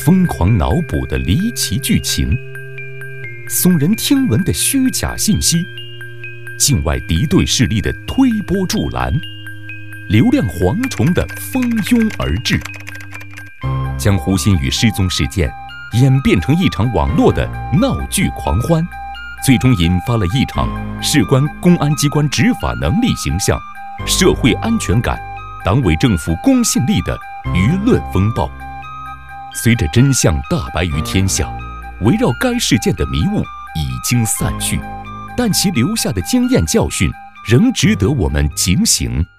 疯狂脑补的离奇剧情，耸人听闻的虚假信息，境外敌对势力的推波助澜，流量蝗虫的蜂拥而至，将胡鑫宇失踪事件演变成一场网络的闹剧狂欢，最终引发了一场事关公安机关执法能力形象、社会安全感、党委政府公信力的舆论风暴。随着真相大白于天下，围绕该事件的迷雾已经散去，但其留下的经验教训仍值得我们警醒。